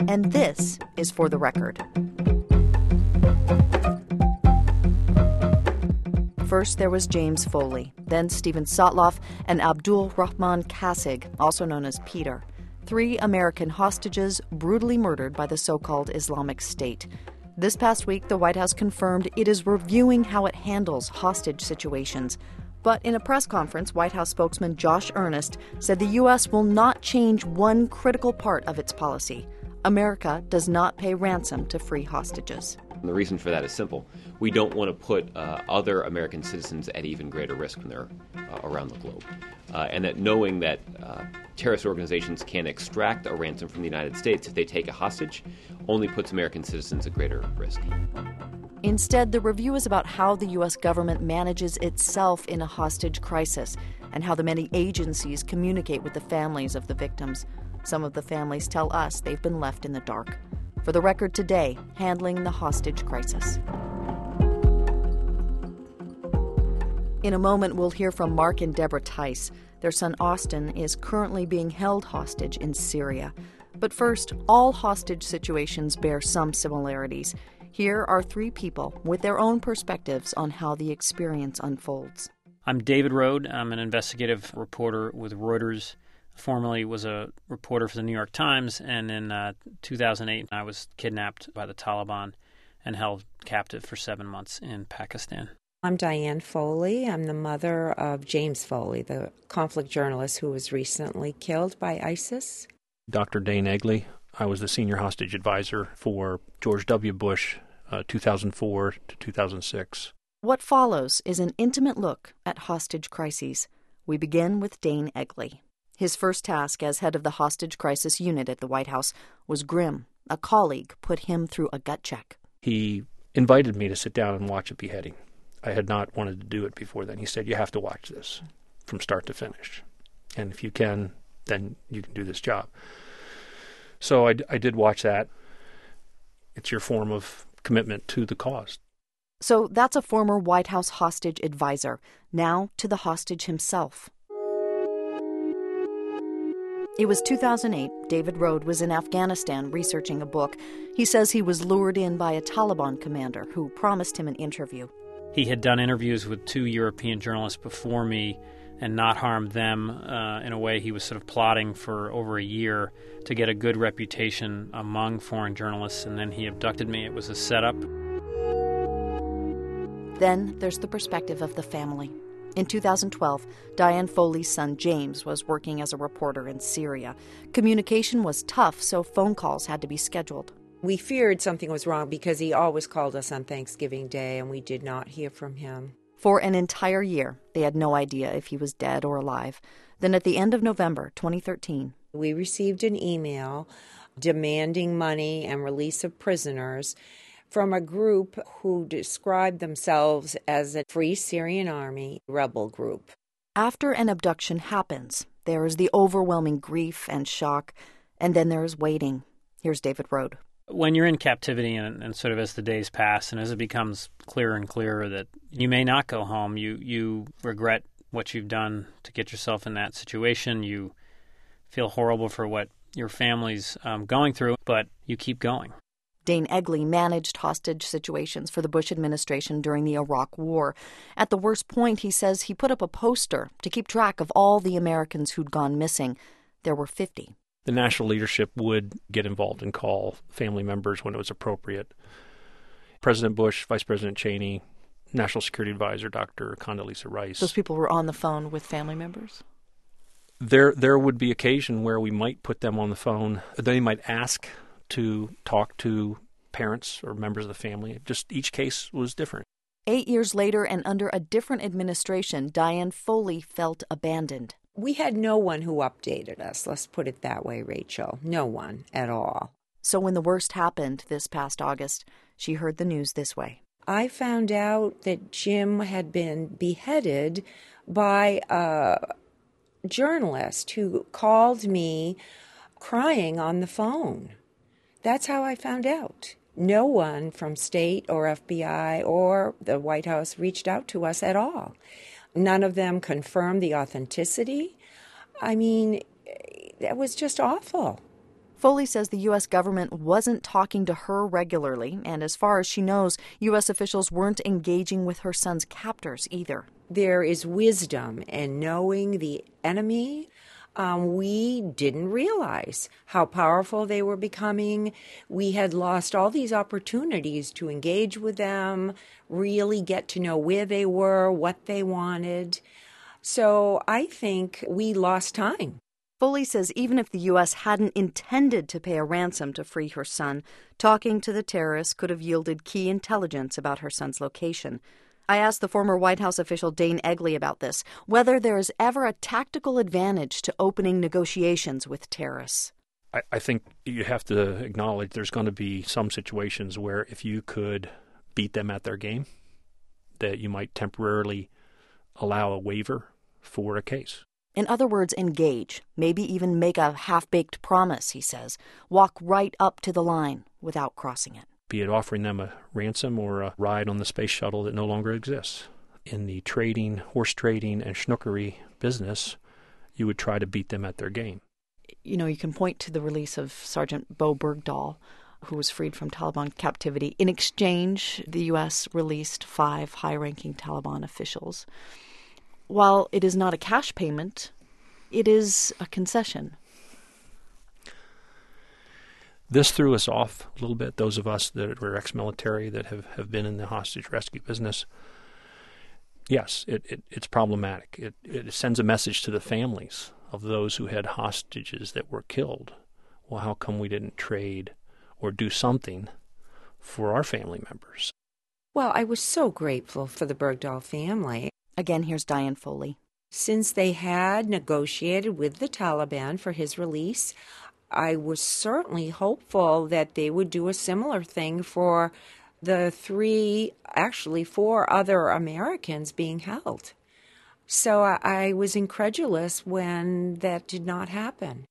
And this is For the Record. First, there was James Foley, then Steven Sotloff, and Abdul Rahman Kassig, also known as Peter. 3 American hostages brutally murdered by the so-called Islamic State. This past week, the White House confirmed it is reviewing how it handles hostage situations. But in a press conference, White House spokesman Josh Earnest said the U.S. will not change one critical part of its policy. America does not pay ransom to free hostages. And the reason for that is simple. We don't want to put other American citizens at even greater risk when they're around the globe. And that knowing that terrorist organizations can extract a ransom from the United States if they take a hostage only puts American citizens at greater risk. Instead, the review is about how the U.S. government manages itself in a hostage crisis and how the many agencies communicate with the families of the victims. Some of the families tell us they've been left in the dark. For the Record today, handling the hostage crisis. In a moment, we'll hear from Mark and Deborah Tice. Their son Austin is currently being held hostage in Syria. But first, all hostage situations bear some similarities. Here are 3 people with their own perspectives on how the experience unfolds. I'm David Rode. I'm an investigative reporter with Reuters. Formerly was a reporter for the New York Times, and in 2008 I was kidnapped by the Taliban and held captive for 7 months in Pakistan. I'm Diane Foley. I'm the mother of James Foley, the conflict journalist who was recently killed by ISIS. Dr. Dane Egley. I was the senior hostage advisor for George W. Bush, 2004 to 2006. What follows is an intimate look at hostage crises. We begin with Dane Egley. His first task as head of the hostage crisis unit at the White House was grim. A colleague put him through a gut check. He invited me to sit down and watch a beheading. I had not wanted to do it before then. He said, "You have to watch this from start to finish. And if you can, then you can do this job." So I did watch that. It's your form of commitment to the cause. So that's a former White House hostage advisor. Now to the hostage himself. It was 2008. David Rode was in Afghanistan researching a book. He says he was lured in by a Taliban commander who promised him an interview. He had done interviews with 2 European journalists before me and not harmed them. In a way, he was sort of plotting for over a year to get a good reputation among foreign journalists, and then he abducted me. It was a setup. Then there's the perspective of the family. In 2012, Diane Foley's son James was working as a reporter in Syria. Communication was tough, so phone calls had to be scheduled. We feared something was wrong because he always called us on Thanksgiving Day, and we did not hear from him. For an entire year, they had no idea if he was dead or alive. Then at the end of November 2013, we received an email demanding money and release of prisoners from a group who described themselves as a Free Syrian Army rebel group. After an abduction happens, there is the overwhelming grief and shock, and then there is waiting. Here's David Rode. When you're in captivity and sort of as the days pass and as it becomes clearer and clearer that you may not go home, you regret what you've done to get yourself in that situation. You feel horrible for what your family's going through, but you keep going. Dane Egley managed hostage situations for the Bush administration during the Iraq War. At the worst point, he says he put up a poster to keep track of all the Americans who'd gone missing. There were 50. The national leadership would get involved and call family members when it was appropriate. President Bush, Vice President Cheney, National Security Advisor Dr. Condoleezza Rice. Those people were on the phone with family members? There would be occasion where we might put them on the phone. They might ask to talk to parents or members of the family. Just each case was different. 8 years later and under a different administration, Diane Foley felt abandoned. We had no one who updated us, let's put it that way, Rachel. No one at all. So when the worst happened this past August, she heard the news this way. I found out that Jim had been beheaded by a journalist who called me crying on the phone. That's how I found out. No one from state or FBI or the White House reached out to us at all. None of them confirmed the authenticity. I mean, that was just awful. Foley says the U.S. government wasn't talking to her regularly, and as far as she knows, U.S. officials weren't engaging with her son's captors either. There is wisdom in knowing the enemy. We didn't realize how powerful they were becoming. We had lost all these opportunities to engage with them, really get to know where they were, what they wanted. So I think we lost time. Foley says even if the U.S. hadn't intended to pay a ransom to free her son, talking to the terrorists could have yielded key intelligence about her son's location. I asked the former White House official Dane Egley about this, whether there is ever a tactical advantage to opening negotiations with terrorists. I think you have to acknowledge there's going to be some situations where if you could beat them at their game, that you might temporarily allow a waiver for a case. In other words, engage, maybe even make a half-baked promise, he says. Walk right up to the line without crossing it. Be it offering them a ransom or a ride on the space shuttle that no longer exists. In the trading, horse trading, and schnookery business, you would try to beat them at their game. You know, you can point to the release of Sergeant Bo Bergdahl, who was freed from Taliban captivity. In exchange, the U.S. released 5 high-ranking Taliban officials. While it is not a cash payment, it is a concession. This threw us off a little bit, those of us that were ex-military that have been in the hostage rescue business. Yes, it's problematic. It sends a message to the families of those who had hostages that were killed. Well, how come we didn't trade or do something for our family members? Well, I was so grateful for the Bergdahl family. Again, here's Diane Foley. Since they had negotiated with the Taliban for his release, I was certainly hopeful that they would do a similar thing for the 4 other Americans being held. So I was incredulous when that did not happen.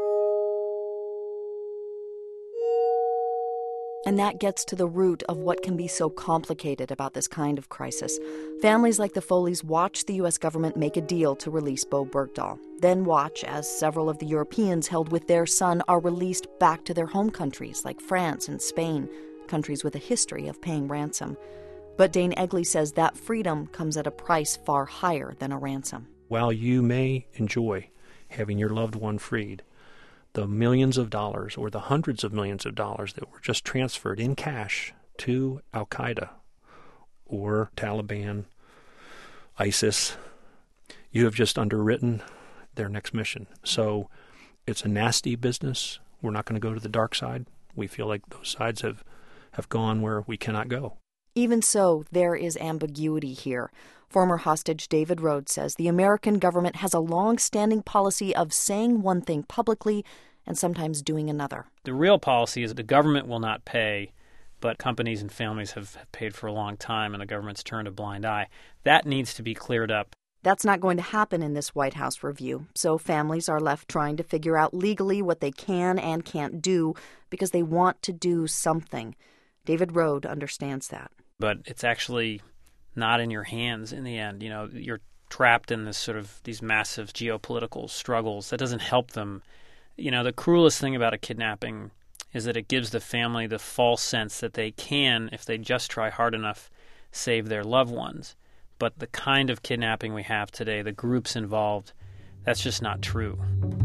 And that gets to the root of what can be so complicated about this kind of crisis. Families like the Foleys watch the U.S. government make a deal to release Bo Bergdahl, then watch as several of the Europeans held with their son are released back to their home countries like France and Spain, countries with a history of paying ransom. But Dane Egley says that freedom comes at a price far higher than a ransom. While you may enjoy having your loved one freed, the millions of dollars or the hundreds of millions of dollars that were just transferred in cash to Al-Qaeda or Taliban, ISIS, you have just underwritten their next mission. So it's a nasty business. We're not going to go to the dark side. We feel like those sides have gone where we cannot go. Even so, there is ambiguity here. Former hostage David Rhodes says the American government has a long-standing policy of saying one thing publicly and sometimes doing another. The real policy is that the government will not pay, but companies and families have paid for a long time, and the government's turned a blind eye. That needs to be cleared up. That's not going to happen in this White House review, so families are left trying to figure out legally what they can and can't do because they want to do something. David Rhodes understands that. But it's actually not in your hands in the end. You know, you're trapped in this sort of these massive geopolitical struggles. That doesn't help them. You know, the cruelest thing about a kidnapping is that it gives the family the false sense that they can, if they just try hard enough, save their loved ones. But the kind of kidnapping we have today, the groups involved, that's just not true.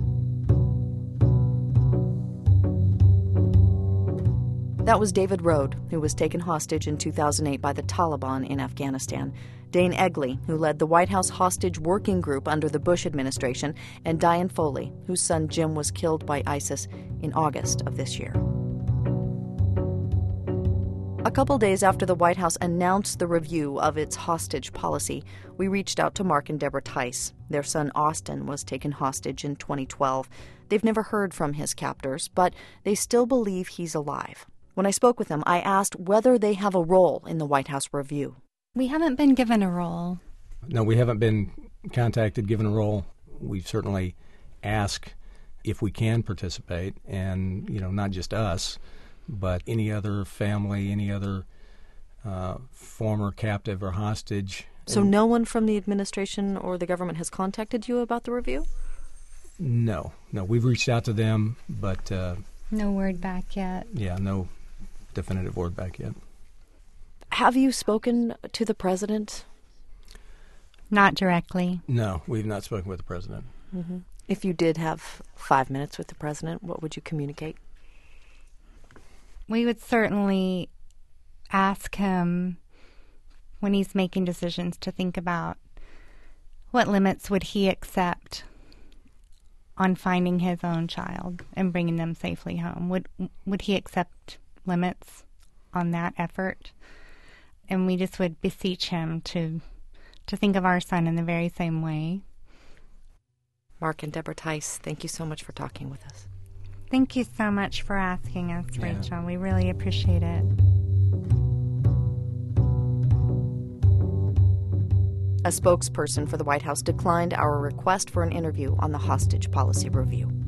That was David Rhodes, who was taken hostage in 2008 by the Taliban in Afghanistan, Dane Egley, who led the White House hostage working group under the Bush administration, and Diane Foley, whose son Jim was killed by ISIS in August of this year. A couple days after the White House announced the review of its hostage policy, we reached out to Mark and Deborah Tice. Their son Austin was taken hostage in 2012. They've never heard from his captors, but they still believe he's alive. When I spoke with them, I asked whether they have a role in the White House review. We haven't been given a role. No, we haven't been contacted, given a role. We've certainly asked if we can participate, and, you know, not just us, but any other family, any other former captive or hostage. So no one from the administration or the government has contacted you about the review? No. We've reached out to them, but No word back yet. Yeah, no definitive word back yet. Have you spoken to the president? Not directly. No, we've not spoken with the president. Mm-hmm. If you did have 5 minutes with the president, what would you communicate? We would certainly ask him when he's making decisions to think about what limits would he accept on finding his own child and bringing them safely home. Would he accept limits on that effort? And we just would beseech him to think of our son in the very same way. Mark and Deborah Tice, thank you so much for talking with us. Thank you so much for asking us, Rachel. We really appreciate it. A spokesperson for the White House declined our request for an interview on the hostage policy review.